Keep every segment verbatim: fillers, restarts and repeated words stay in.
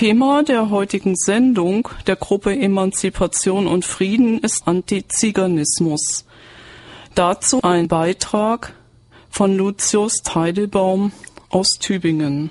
Thema der heutigen Sendung der Gruppe Emanzipation und Frieden ist Antiziganismus. Dazu ein Beitrag von Lucius Teidelbaum aus Tübingen.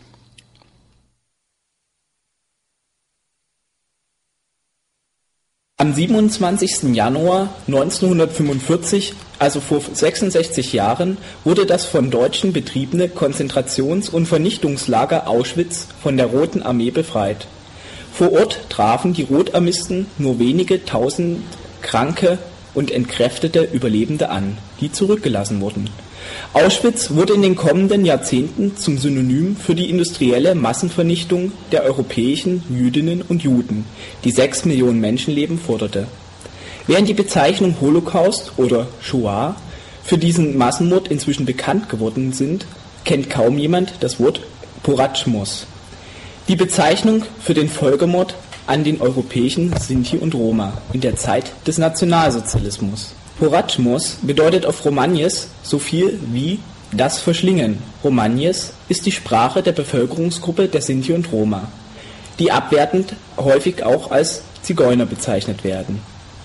Am siebenundzwanzigsten Januar neunzehnhundertfünfundvierzig, also vor sechsundsechzig Jahren, wurde das von Deutschen betriebene Konzentrations- und Vernichtungslager Auschwitz von der Roten Armee befreit. Vor Ort trafen die Rotarmisten nur wenige tausend kranke und entkräftete Überlebende an, die zurückgelassen wurden. Auschwitz wurde in den kommenden Jahrzehnten zum Synonym für die industrielle Massenvernichtung der europäischen Jüdinnen und Juden, die sechs Millionen Menschenleben forderte. Während die Bezeichnung Holocaust oder Shoah für diesen Massenmord inzwischen bekannt geworden sind, kennt kaum jemand das Wort Porachmos, die Bezeichnung für den Völkermord an den europäischen Sinti und Roma in der Zeit des Nationalsozialismus. Porachmos bedeutet auf Romagnes so viel wie das Verschlingen. Romagnes ist die Sprache der Bevölkerungsgruppe der Sinti und Roma, die abwertend häufig auch als Zigeuner bezeichnet werden.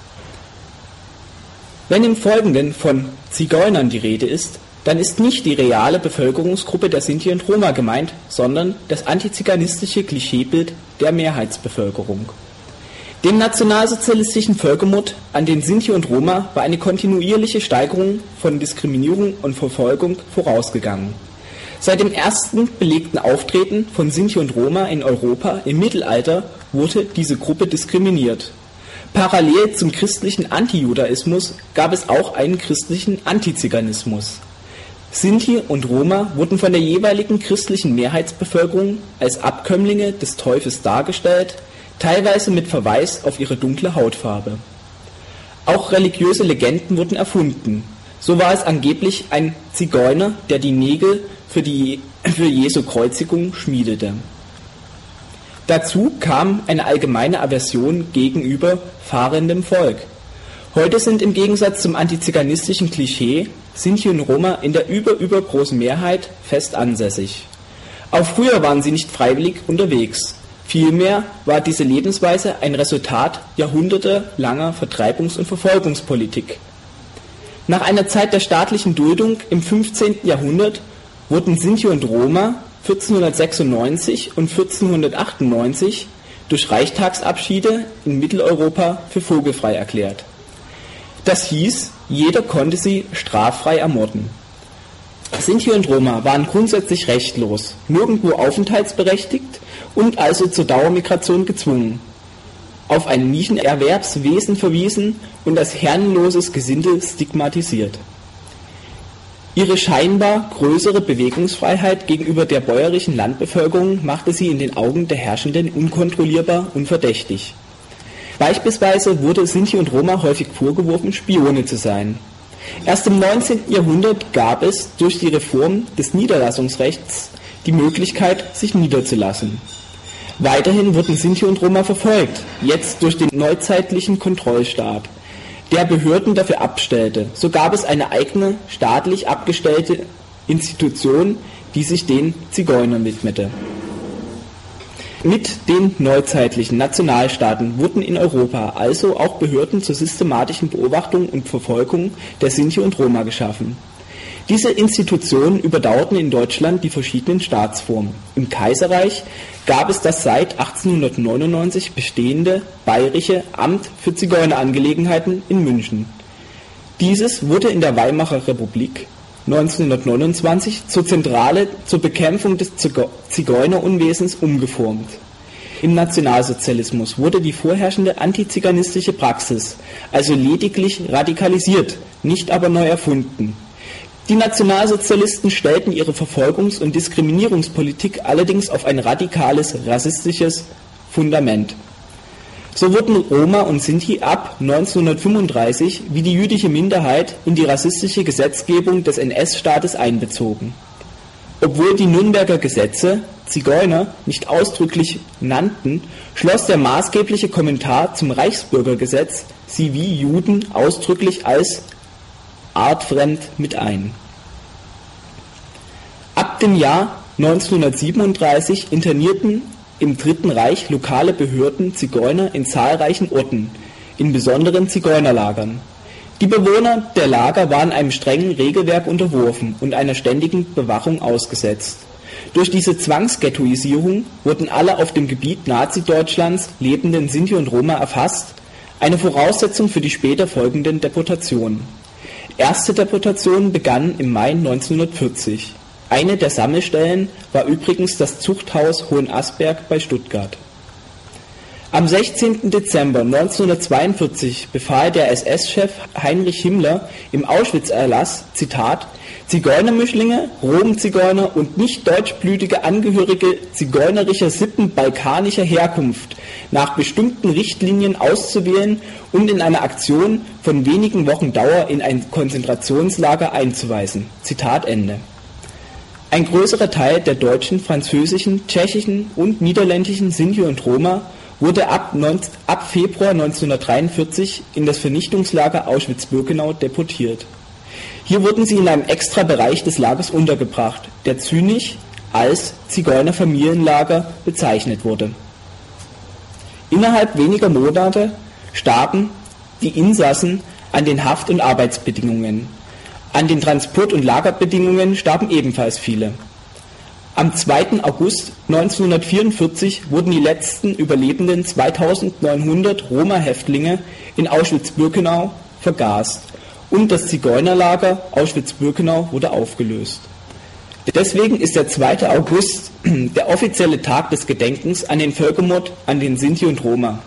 Wenn im Folgenden von Zigeunern die Rede ist, dann ist nicht die reale Bevölkerungsgruppe der Sinti und Roma gemeint, sondern das antiziganistische Klischeebild der Mehrheitsbevölkerung. Dem nationalsozialistischen Völkermord an den Sinti und Roma war eine kontinuierliche Steigerung von Diskriminierung und Verfolgung vorausgegangen. Seit dem ersten belegten Auftreten von Sinti und Roma in Europa im Mittelalter wurde diese Gruppe diskriminiert. Parallel zum christlichen Antijudaismus gab es auch einen christlichen Antiziganismus. Sinti und Roma wurden von der jeweiligen christlichen Mehrheitsbevölkerung als Abkömmlinge des Teufels dargestellt, teilweise mit Verweis auf ihre dunkle Hautfarbe. Auch religiöse Legenden wurden erfunden. So war es angeblich ein Zigeuner, der die Nägel für, die, für Jesu Kreuzigung schmiedete. Dazu kam eine allgemeine Aversion gegenüber fahrendem Volk. Heute sind im Gegensatz zum antiziganistischen Klischee Sinti und Roma in der über-übergroßen Mehrheit fest ansässig. Auch früher waren sie nicht freiwillig unterwegs. Vielmehr war diese Lebensweise ein Resultat jahrhundertelanger Vertreibungs- und Verfolgungspolitik. Nach einer Zeit der staatlichen Duldung im fünfzehnten Jahrhundert wurden Sinti und Roma vierzehnhundertsechsundneunzig und vierzehnhundertachtundneunzig durch Reichstagsabschiede in Mitteleuropa für vogelfrei erklärt. Das hieß, jeder konnte sie straffrei ermorden. Sinti und Roma waren grundsätzlich rechtlos, nirgendwo aufenthaltsberechtigt und also zur Dauermigration gezwungen, auf ein Nischenerwerbswesen verwiesen und als herrenloses Gesindel stigmatisiert. Ihre scheinbar größere Bewegungsfreiheit gegenüber der bäuerlichen Landbevölkerung machte sie in den Augen der Herrschenden unkontrollierbar und verdächtig. Beispielsweise wurde Sinti und Roma häufig vorgeworfen, Spione zu sein. Erst im neunzehnten Jahrhundert gab es durch die Reform des Niederlassungsrechts die Möglichkeit, sich niederzulassen. Weiterhin wurden Sinti und Roma verfolgt, jetzt durch den neuzeitlichen Kontrollstaat, der Behörden dafür abstellte. So gab es eine eigene staatlich abgestellte Institution, die sich den Zigeunern widmete. Mit den neuzeitlichen Nationalstaaten wurden in Europa also auch Behörden zur systematischen Beobachtung und Verfolgung der Sinti und Roma geschaffen. Diese Institutionen überdauerten in Deutschland die verschiedenen Staatsformen. Im Kaiserreich gab es das seit achtzehnhundertneunundneunzig bestehende Bayerische Amt für Zigeunerangelegenheiten in München. Dieses wurde in der Weimarer Republik neunzehnhundertneunundzwanzig zur Zentrale zur Bekämpfung des Zigeunerunwesens umgeformt. Im Nationalsozialismus wurde die vorherrschende antiziganistische Praxis also lediglich radikalisiert, nicht aber neu erfunden. Die Nationalsozialisten stellten ihre Verfolgungs- und Diskriminierungspolitik allerdings auf ein radikales rassistisches Fundament. So wurden Roma und Sinti ab neunzehnhundertfünfunddreißig wie die jüdische Minderheit in die rassistische Gesetzgebung des N S-Staates einbezogen. Obwohl die Nürnberger Gesetze Zigeuner nicht ausdrücklich nannten, schloss der maßgebliche Kommentar zum Reichsbürgergesetz sie wie Juden ausdrücklich als artfremd mit ein. Ab dem Jahr neunzehnhundertsiebenunddreißig internierten im Dritten Reich lokale Behörden Zigeuner in zahlreichen Orten, in besonderen Zigeunerlagern. Die Bewohner der Lager waren einem strengen Regelwerk unterworfen und einer ständigen Bewachung ausgesetzt. Durch diese Zwangsghettoisierung wurden alle auf dem Gebiet Nazi-Deutschlands lebenden Sinti und Roma erfasst, eine Voraussetzung für die später folgenden Deportationen. Erste Deportationen begannen im Mai neunzehnhundertvierzig. Eine der Sammelstellen war übrigens das Zuchthaus Hohenasperg bei Stuttgart. Am sechzehnten Dezember neunzehnhundertzweiundvierzig befahl der S S-Chef Heinrich Himmler im Auschwitz-Erlass, Zitat, Zigeunermischlinge, Rom-Zigeuner und nicht deutschblütige Angehörige zigeunerischer Sippen balkanischer Herkunft nach bestimmten Richtlinien auszuwählen und in einer Aktion von wenigen Wochen Dauer in ein Konzentrationslager einzuweisen. Zitat Ende. Ein größerer Teil der deutschen, französischen, tschechischen und niederländischen Sinti und Roma wurde ab, ab Februar neunzehnhundertdreiundvierzig in das Vernichtungslager Auschwitz-Birkenau deportiert. Hier wurden sie in einem Extrabereich des Lagers untergebracht, der zynisch als Zigeunerfamilienlager bezeichnet wurde. Innerhalb weniger Monate starben die Insassen an den Haft- und Arbeitsbedingungen. An den Transport- und Lagerbedingungen starben ebenfalls viele. Am zweiten August neunzehnhundertvierundvierzig wurden die letzten überlebenden zweitausendneunhundert Roma-Häftlinge in Auschwitz-Birkenau vergast und das Zigeunerlager Auschwitz-Birkenau wurde aufgelöst. Deswegen ist der zweite August der offizielle Tag des Gedenkens an den Völkermord an den Sinti und Roma.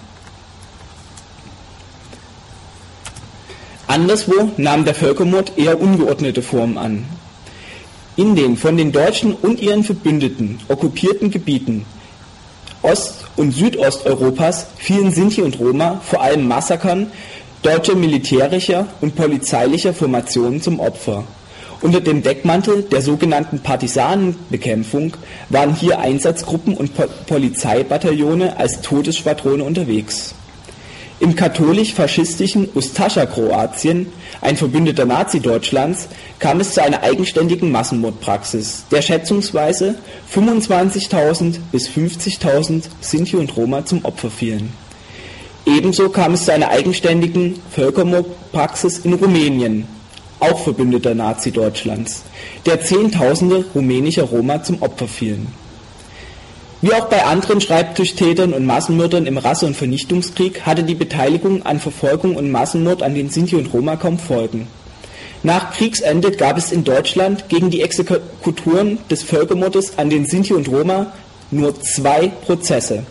Anderswo nahm der Völkermord eher ungeordnete Formen an. In den von den Deutschen und ihren Verbündeten okkupierten Gebieten Ost- und Südosteuropas fielen Sinti und Roma vor allem Massakern deutscher militärischer und polizeilicher Formationen zum Opfer. Unter dem Deckmantel der sogenannten Partisanenbekämpfung waren hier Einsatzgruppen und po- Polizeibataillone als Todesschwadrone unterwegs. Im katholisch-faschistischen Ustascha-Kroatien, ein Verbündeter Nazi-Deutschlands, kam es zu einer eigenständigen Massenmordpraxis, der schätzungsweise fünfundzwanzigtausend bis fünfzigtausend Sinti und Roma zum Opfer fielen. Ebenso kam es zu einer eigenständigen Völkermordpraxis in Rumänien, auch Verbündeter Nazi-Deutschlands, der Zehntausende rumänischer Roma zum Opfer fielen. Wie auch bei anderen Schreibtischtätern und Massenmördern im Rasse- und Vernichtungskrieg hatte die Beteiligung an Verfolgung und Massenmord an den Sinti und Roma kaum Folgen. Nach Kriegsende gab es in Deutschland gegen die Exekutoren des Völkermordes an den Sinti und Roma nur zwei Prozesse.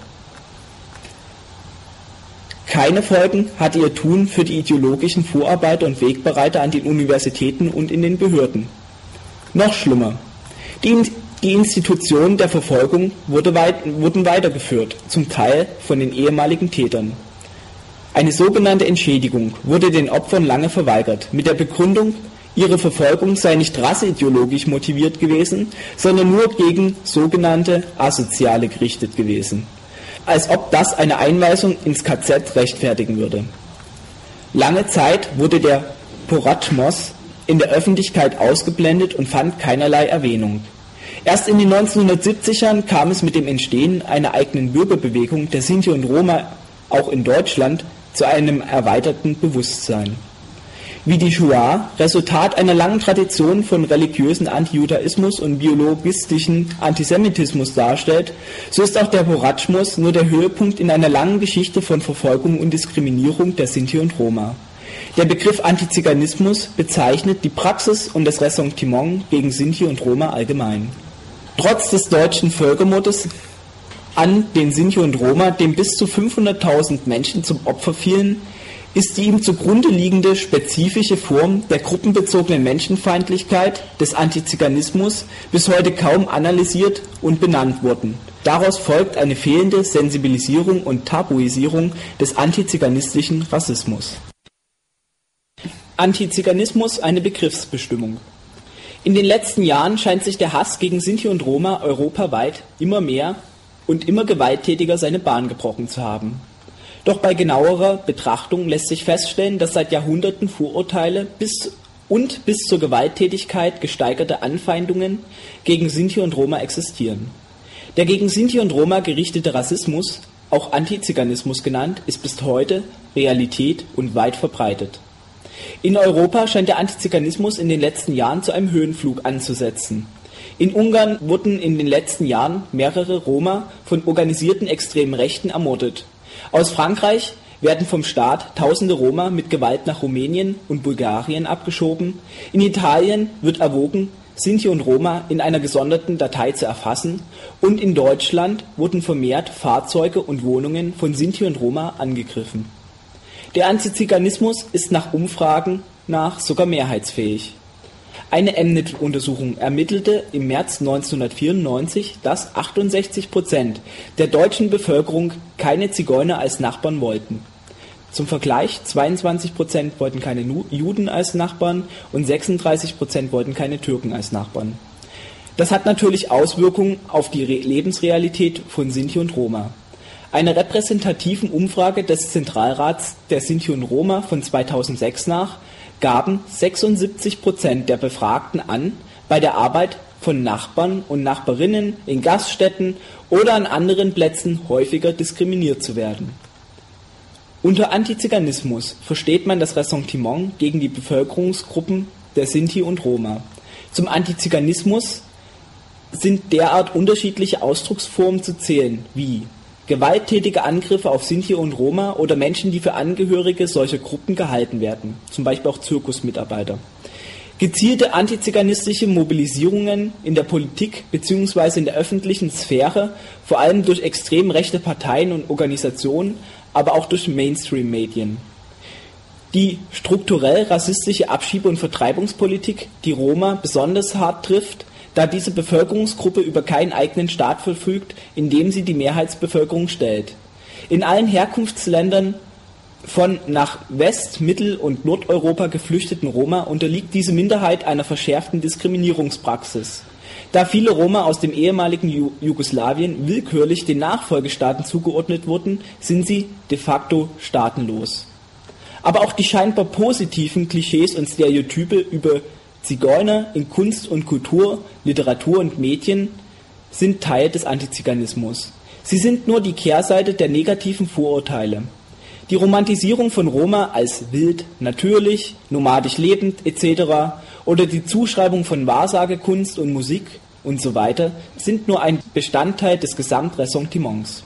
Keine Folgen hatte ihr Tun für die ideologischen Vorarbeiter und Wegbereiter an den Universitäten und in den Behörden. Noch schlimmer, die Die Institutionen der Verfolgung wurde weit, wurden weitergeführt, zum Teil von den ehemaligen Tätern. Eine sogenannte Entschädigung wurde den Opfern lange verweigert, mit der Begründung, ihre Verfolgung sei nicht rasseideologisch motiviert gewesen, sondern nur gegen sogenannte Asoziale gerichtet gewesen. Als ob das eine Einweisung ins K Z rechtfertigen würde. Lange Zeit wurde der Porachmos in der Öffentlichkeit ausgeblendet und fand keinerlei Erwähnung. Erst in den neunzehnhundertsiebzigern kam es mit dem Entstehen einer eigenen Bürgerbewegung der Sinti und Roma auch in Deutschland zu einem erweiterten Bewusstsein. Wie die Shoah Resultat einer langen Tradition von religiösen Antijudaismus und biologistischen Antisemitismus darstellt, so ist auch der Porachmos nur der Höhepunkt in einer langen Geschichte von Verfolgung und Diskriminierung der Sinti und Roma. Der Begriff Antiziganismus bezeichnet die Praxis und das Ressentiment gegen Sinti und Roma allgemein. Trotz des deutschen Völkermordes an den Sinti und Roma, dem bis zu fünfhunderttausend Menschen zum Opfer fielen, ist die ihm zugrunde liegende spezifische Form der gruppenbezogenen Menschenfeindlichkeit des Antiziganismus bis heute kaum analysiert und benannt worden. Daraus folgt eine fehlende Sensibilisierung und Tabuisierung des antiziganistischen Rassismus. Antiziganismus eine Begriffsbestimmung. In den letzten Jahren scheint sich der Hass gegen Sinti und Roma europaweit immer mehr und immer gewalttätiger seine Bahn gebrochen zu haben. Doch bei genauerer Betrachtung lässt sich feststellen, dass seit Jahrhunderten Vorurteile bis und bis zur Gewalttätigkeit gesteigerte Anfeindungen gegen Sinti und Roma existieren. Der gegen Sinti und Roma gerichtete Rassismus, auch Antiziganismus genannt, ist bis heute Realität und weit verbreitet. In Europa scheint der Antiziganismus in den letzten Jahren zu einem Höhenflug anzusetzen. In Ungarn wurden in den letzten Jahren mehrere Roma von organisierten extremen Rechten ermordet. Aus Frankreich werden vom Staat tausende Roma mit Gewalt nach Rumänien und Bulgarien abgeschoben. In Italien wird erwogen, Sinti und Roma in einer gesonderten Datei zu erfassen, und in Deutschland wurden vermehrt Fahrzeuge und Wohnungen von Sinti und Roma angegriffen. Der Antiziganismus ist nach Umfragen nach sogar mehrheitsfähig. Eine Mnet-Untersuchung ermittelte im März neunzehnhundertvierundneunzig, dass achtundsechzig Prozent der deutschen Bevölkerung keine Zigeuner als Nachbarn wollten. Zum Vergleich, zweiundzwanzig Prozent wollten keine Juden als Nachbarn und sechsunddreißig Prozent wollten keine Türken als Nachbarn. Das hat natürlich Auswirkungen auf die Re- Lebensrealität von Sinti und Roma. Einer repräsentativen Umfrage des Zentralrats der Sinti und Roma von zweitausendsechs nach gaben sechsundsiebzig Prozent der Befragten an, bei der Arbeit von Nachbarn und Nachbarinnen in Gaststätten oder an anderen Plätzen häufiger diskriminiert zu werden. Unter Antiziganismus versteht man das Ressentiment gegen die Bevölkerungsgruppen der Sinti und Roma. Zum Antiziganismus sind derart unterschiedliche Ausdrucksformen zu zählen wie gewalttätige Angriffe auf Sinti und Roma oder Menschen, die für Angehörige solcher Gruppen gehalten werden, zum Beispiel auch Zirkusmitarbeiter. Gezielte antiziganistische Mobilisierungen in der Politik bzw. in der öffentlichen Sphäre, vor allem durch extrem rechte Parteien und Organisationen, aber auch durch Mainstream-Medien. Die strukturell rassistische Abschiebe- und Vertreibungspolitik, die Roma besonders hart trifft, da diese Bevölkerungsgruppe über keinen eigenen Staat verfügt, in dem sie die Mehrheitsbevölkerung stellt. In allen Herkunftsländern von nach West-, Mittel- und Nordeuropa geflüchteten Roma unterliegt diese Minderheit einer verschärften Diskriminierungspraxis. Da viele Roma aus dem ehemaligen Ju- Jugoslawien willkürlich den Nachfolgestaaten zugeordnet wurden, sind sie de facto staatenlos. Aber auch die scheinbar positiven Klischees und Stereotype über Zigeuner in Kunst und Kultur, Literatur und Medien sind Teil des Antiziganismus. Sie sind nur die Kehrseite der negativen Vorurteile. Die Romantisierung von Roma als wild, natürlich, nomadisch lebend et cetera oder die Zuschreibung von Wahrsagekunst und Musik und so weiter sind nur ein Bestandteil des Gesamtressentiments.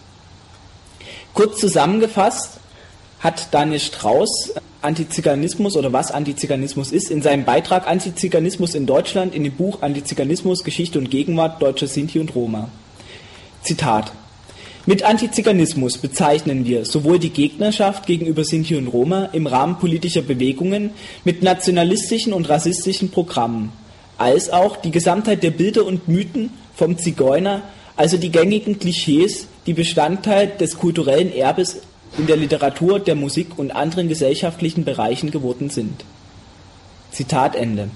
Kurz zusammengefasst hat Daniel Strauß Antiziganismus oder was Antiziganismus ist, in seinem Beitrag Antiziganismus in Deutschland in dem Buch Antiziganismus, Geschichte und Gegenwart deutscher Sinti und Roma. Zitat: Mit Antiziganismus bezeichnen wir sowohl die Gegnerschaft gegenüber Sinti und Roma im Rahmen politischer Bewegungen mit nationalistischen und rassistischen Programmen, als auch die Gesamtheit der Bilder und Mythen vom Zigeuner, also die gängigen Klischees, die Bestandteil des kulturellen Erbes in der Literatur, der Musik und anderen gesellschaftlichen Bereichen geworden sind. Zitat Ende.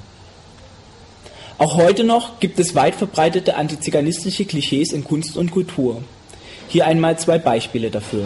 Auch heute noch gibt es weit verbreitete antiziganistische Klischees in Kunst und Kultur. Hier einmal zwei Beispiele dafür.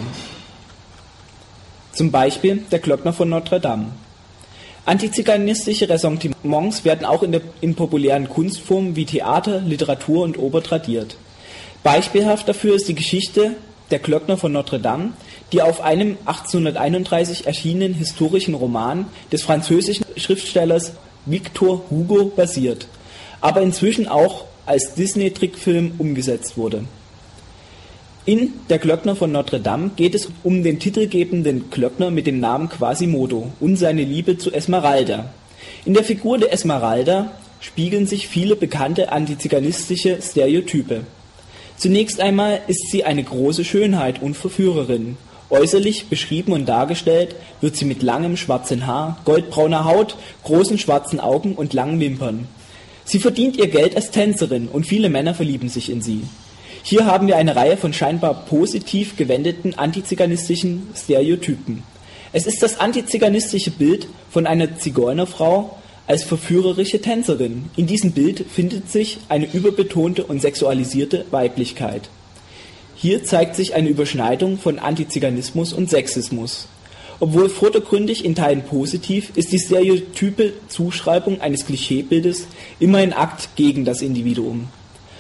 Zum Beispiel der Glöckner von Notre Dame. Antiziganistische Ressentiments werden auch in, der, in populären Kunstformen wie Theater, Literatur und Oper tradiert. Beispielhaft dafür ist die Geschichte Der Glöckner von Notre Dame, die auf einem achtzehnhunderteinunddreißig erschienenen historischen Roman des französischen Schriftstellers Victor Hugo basiert, aber inzwischen auch als Disney-Trickfilm umgesetzt wurde. In Der Glöckner von Notre Dame geht es um den titelgebenden Glöckner mit dem Namen Quasimodo und seine Liebe zu Esmeralda. In der Figur der Esmeralda spiegeln sich viele bekannte antiziganistische Stereotype. Zunächst einmal ist sie eine große Schönheit und Verführerin. Äußerlich beschrieben und dargestellt wird sie mit langem schwarzen Haar, goldbrauner Haut, großen schwarzen Augen und langen Wimpern. Sie verdient ihr Geld als Tänzerin und viele Männer verlieben sich in sie. Hier haben wir eine Reihe von scheinbar positiv gewendeten antiziganistischen Stereotypen. Es ist das antiziganistische Bild von einer Zigeunerfrau als verführerische Tänzerin. In diesem Bild findet sich eine überbetonte und sexualisierte Weiblichkeit. Hier zeigt sich eine Überschneidung von Antiziganismus und Sexismus. Obwohl vordergründig in Teilen positiv, ist die stereotype Zuschreibung eines Klischeebildes immer ein Akt gegen das Individuum.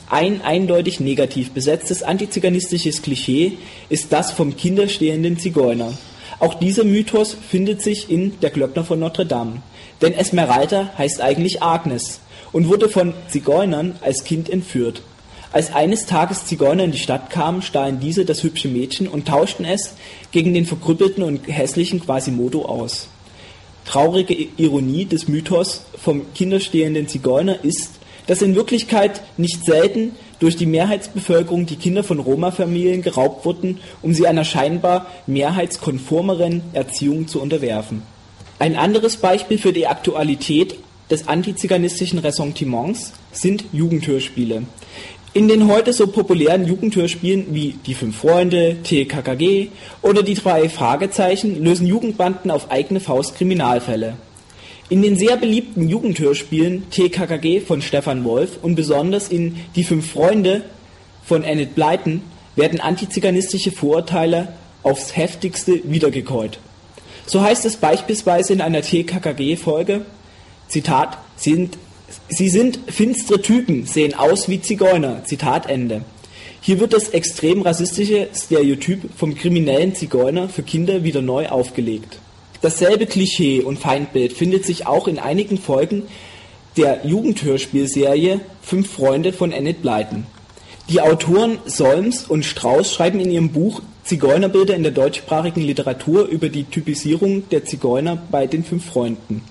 Ein eindeutig negativ besetztes antiziganistisches Klischee ist das vom kinderstehenden Zigeuner. Auch dieser Mythos findet sich in Der Glöckner von Notre Dame. Denn Esmeralda heißt eigentlich Agnes und wurde von Zigeunern als Kind entführt. Als eines Tages Zigeuner in die Stadt kamen, stahlen diese das hübsche Mädchen und tauschten es gegen den verkrüppelten und hässlichen Quasimodo aus. Traurige Ironie des Mythos vom kinderstehenden Zigeuner ist, dass in Wirklichkeit nicht selten durch die Mehrheitsbevölkerung die Kinder von Roma-Familien geraubt wurden, um sie einer scheinbar mehrheitskonformeren Erziehung zu unterwerfen. Ein anderes Beispiel für die Aktualität des antiziganistischen Ressentiments sind Jugendhörspiele. In den heute so populären Jugendhörspielen wie Die Fünf Freunde, T K K G oder Die Drei Fragezeichen lösen Jugendbanden auf eigene Faust Kriminalfälle. In den sehr beliebten Jugendhörspielen T K K G von Stefan Wolf und besonders in Die Fünf Freunde von Enid Blyton werden antiziganistische Vorurteile aufs heftigste wiedergekäut. So heißt es beispielsweise in einer T K K G-Folge, Zitat, sind, sie sind finstere Typen, sehen aus wie Zigeuner, Zitat Ende. Hier wird das extrem rassistische Stereotyp vom kriminellen Zigeuner für Kinder wieder neu aufgelegt. Dasselbe Klischee und Feindbild findet sich auch in einigen Folgen der Jugendhörspielserie Fünf Freunde von Enid Blyton. Die Autoren Solms und Strauß schreiben in ihrem Buch Zigeunerbilder in der deutschsprachigen Literatur über die Typisierung der Zigeuner bei den Fünf Freunden.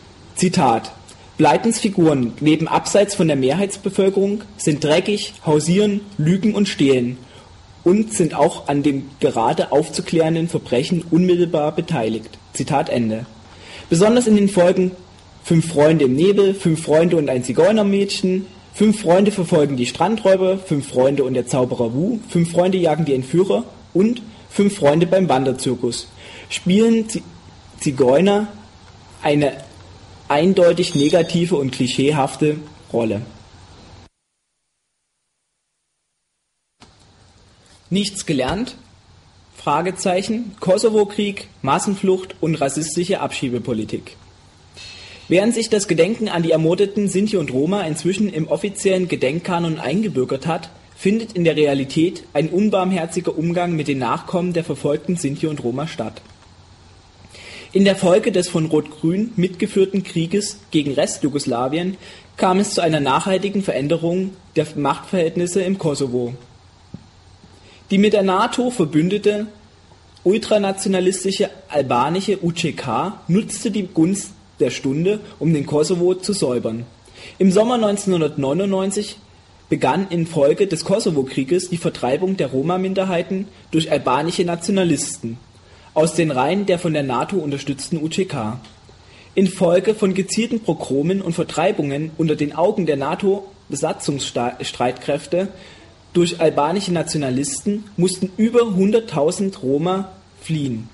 Zitat: Blytons Figuren leben abseits von der Mehrheitsbevölkerung, sind dreckig, hausieren, lügen und stehlen und sind auch an dem gerade aufzuklärenden Verbrechen unmittelbar beteiligt. Zitat Ende. Besonders in den Folgen Fünf Freunde im Nebel, Fünf Freunde und ein Zigeunermädchen, Fünf Freunde verfolgen die Strandräuber, Fünf Freunde und der Zauberer Wu, Fünf Freunde jagen die Entführer und Fünf Freunde beim Wanderzirkus spielen Zigeuner eine eindeutig negative und klischeehafte Rolle. Nichts gelernt? Fragezeichen, Kosovo-Krieg, Massenflucht und rassistische Abschiebepolitik. Während sich das Gedenken an die ermordeten Sinti und Roma inzwischen im offiziellen Gedenkkanon eingebürgert hat, findet in der Realität ein unbarmherziger Umgang mit den Nachkommen der verfolgten Sinti und Roma statt. In der Folge des von Rot-Grün mitgeführten Krieges gegen Restjugoslawien kam es zu einer nachhaltigen Veränderung der Machtverhältnisse im Kosovo. Die mit der NATO verbündete ultranationalistische albanische U C K nutzte die Gunst der Stunde, um den Kosovo zu säubern. Im Sommer neunzehnhundertneunundneunzig begann infolge des Kosovo-Krieges die Vertreibung der Roma-Minderheiten durch albanische Nationalisten aus den Reihen der von der NATO unterstützten U C K. Infolge von gezielten Pogromen und Vertreibungen unter den Augen der NATO-Besatzungsstreitkräfte durch albanische Nationalisten mussten über hunderttausend Roma fliehen.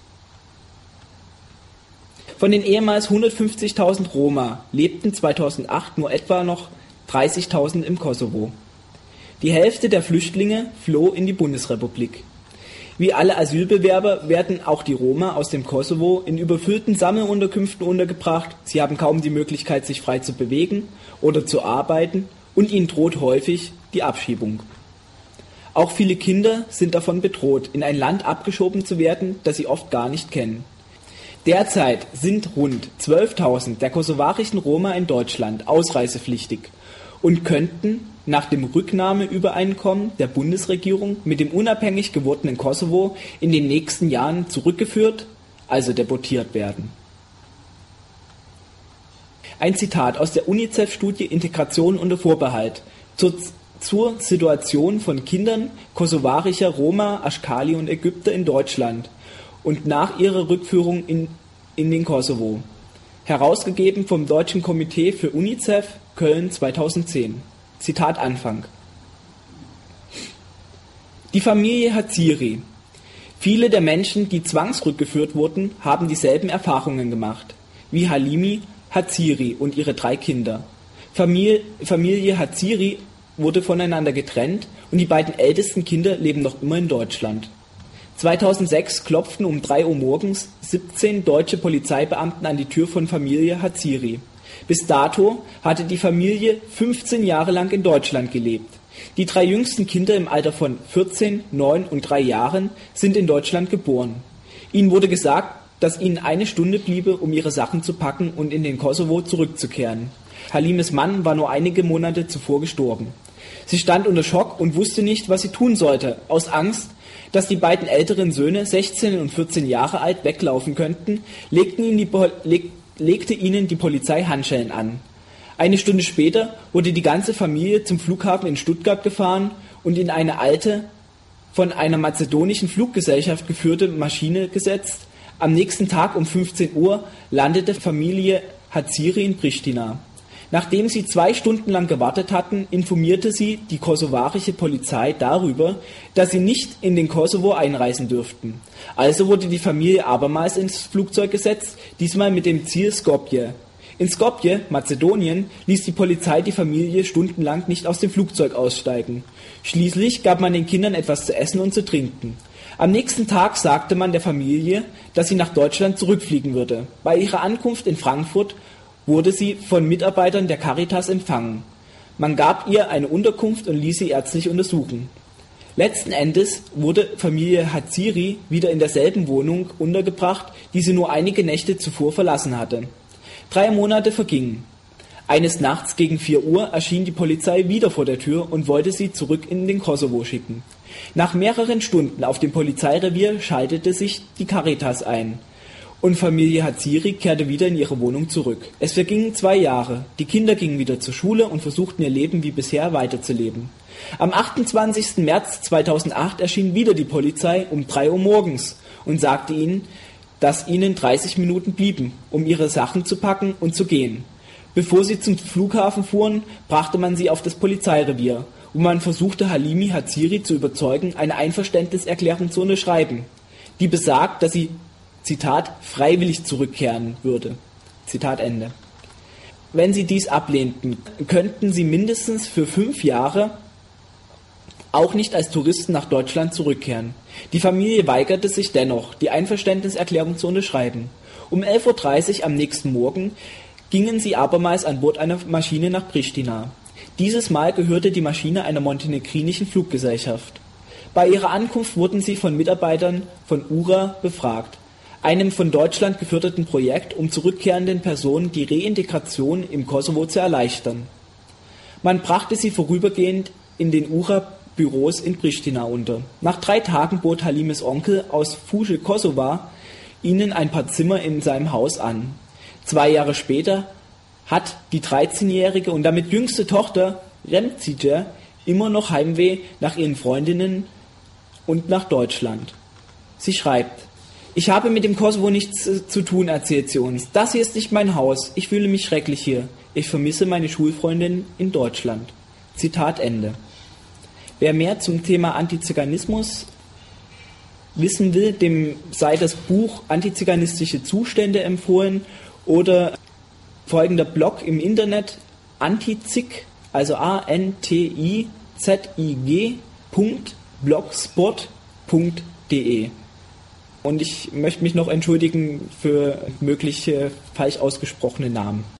Von den ehemals hundertfünfzigtausend Roma lebten zweitausendacht nur etwa noch dreißigtausend im Kosovo. Die Hälfte der Flüchtlinge floh in die Bundesrepublik. Wie alle Asylbewerber werden auch die Roma aus dem Kosovo in überfüllten Sammelunterkünften untergebracht. Sie haben kaum die Möglichkeit, sich frei zu bewegen oder zu arbeiten, und ihnen droht häufig die Abschiebung. Auch viele Kinder sind davon bedroht, in ein Land abgeschoben zu werden, das sie oft gar nicht kennen. Derzeit sind rund zwölftausend der kosovarischen Roma in Deutschland ausreisepflichtig und könnten nach dem Rücknahmeübereinkommen der Bundesregierung mit dem unabhängig gewordenen Kosovo in den nächsten Jahren zurückgeführt, also deportiert werden. Ein Zitat aus der UNICEF-Studie Integration unter Vorbehalt zur, zur Situation von Kindern kosovarischer Roma, Aschkali und Ägypter in Deutschland und nach ihrer Rückführung in, in den Kosovo. Herausgegeben vom Deutschen Komitee für UNICEF, Köln zweitausendzehn. Zitat Anfang. Die Familie Haziri. Viele der Menschen, die zwangsrückgeführt wurden, haben dieselben Erfahrungen gemacht, wie Halimi Haziri und ihre drei Kinder. Familie, Familie Haziri wurde voneinander getrennt und die beiden ältesten Kinder leben noch immer in Deutschland. zweitausendsechs klopften um drei Uhr morgens siebzehn deutsche Polizeibeamten an die Tür von Familie Haziri. Bis dato hatte die Familie fünfzehn Jahre lang in Deutschland gelebt. Die drei jüngsten Kinder im Alter von vierzehn, neun und drei Jahren sind in Deutschland geboren. Ihnen wurde gesagt, dass ihnen eine Stunde bliebe, um ihre Sachen zu packen und in den Kosovo zurückzukehren. Halimes Mann war nur einige Monate zuvor gestorben. Sie stand unter Schock und wusste nicht, was sie tun sollte, aus Angst, dass die beiden älteren Söhne, sechzehn und vierzehn Jahre alt, weglaufen könnten, legten ihnen die, leg, legte ihnen die Polizei Handschellen an. Eine Stunde später wurde die ganze Familie zum Flughafen in Stuttgart gefahren und in eine alte, von einer mazedonischen Fluggesellschaft geführte Maschine gesetzt. Am nächsten Tag um fünfzehn Uhr landete Familie Hatziri in Pristina. Nachdem sie zwei Stunden lang gewartet hatten, informierte sie die kosovarische Polizei darüber, dass sie nicht in den Kosovo einreisen dürften. Also wurde die Familie abermals ins Flugzeug gesetzt, diesmal mit dem Ziel Skopje. In Skopje, Mazedonien, ließ die Polizei die Familie stundenlang nicht aus dem Flugzeug aussteigen. Schließlich gab man den Kindern etwas zu essen und zu trinken. Am nächsten Tag sagte man der Familie, dass sie nach Deutschland zurückfliegen würde. Bei ihrer Ankunft in Frankfurt wurde sie von Mitarbeitern der Caritas empfangen. Man gab ihr eine Unterkunft und ließ sie ärztlich untersuchen. Letzten Endes wurde Familie Hatziri wieder in derselben Wohnung untergebracht, die sie nur einige Nächte zuvor verlassen hatte. Drei Monate vergingen. Eines Nachts gegen vier Uhr erschien die Polizei wieder vor der Tür und wollte sie zurück in den Kosovo schicken. Nach mehreren Stunden auf dem Polizeirevier schaltete sich die Caritas ein und Familie Hatziri kehrte wieder in ihre Wohnung zurück. Es vergingen zwei Jahre. Die Kinder gingen wieder zur Schule und versuchten ihr Leben wie bisher weiterzuleben. Am achtundzwanzigsten März zweitausendacht erschien wieder die Polizei um drei Uhr morgens und sagte ihnen, dass ihnen dreißig Minuten blieben, um ihre Sachen zu packen und zu gehen. Bevor sie zum Flughafen fuhren, brachte man sie auf das Polizeirevier, wo man versuchte, Halimi Hatziri zu überzeugen, eine Einverständniserklärung zu unterschreiben, die besagt, dass sie, Zitat, freiwillig zurückkehren würde. Zitat Ende. Wenn sie dies ablehnten, könnten sie mindestens für fünf Jahre auch nicht als Touristen nach Deutschland zurückkehren. Die Familie weigerte sich dennoch, die Einverständniserklärung zu unterschreiben. Um elf Uhr dreißig am nächsten Morgen gingen sie abermals an Bord einer Maschine nach Pristina. Dieses Mal gehörte die Maschine einer montenegrinischen Fluggesellschaft. Bei ihrer Ankunft wurden sie von Mitarbeitern von U R A befragt, einem von Deutschland geförderten Projekt, um zurückkehrenden Personen die Reintegration im Kosovo zu erleichtern. Man brachte sie vorübergehend in den U R A-Büros in Pristina unter. Nach drei Tagen bot Halimes Onkel aus Fuže Kosova ihnen ein paar Zimmer in seinem Haus an. Zwei Jahre später hat die dreizehnjährige und damit jüngste Tochter Remzice immer noch Heimweh nach ihren Freundinnen und nach Deutschland. Sie schreibt: Ich habe mit dem Kosovo nichts äh, zu tun, erzählt sie uns. Das hier ist nicht mein Haus. Ich fühle mich schrecklich hier. Ich vermisse meine Schulfreundin in Deutschland. Zitat Ende. Wer mehr zum Thema Antiziganismus wissen will, dem sei das Buch Antiziganistische Zustände empfohlen oder folgender Blog im Internet Antizig, also A N T I Z I G Punkt blogspot Punkt de. Und ich möchte mich noch entschuldigen für mögliche falsch ausgesprochene Namen.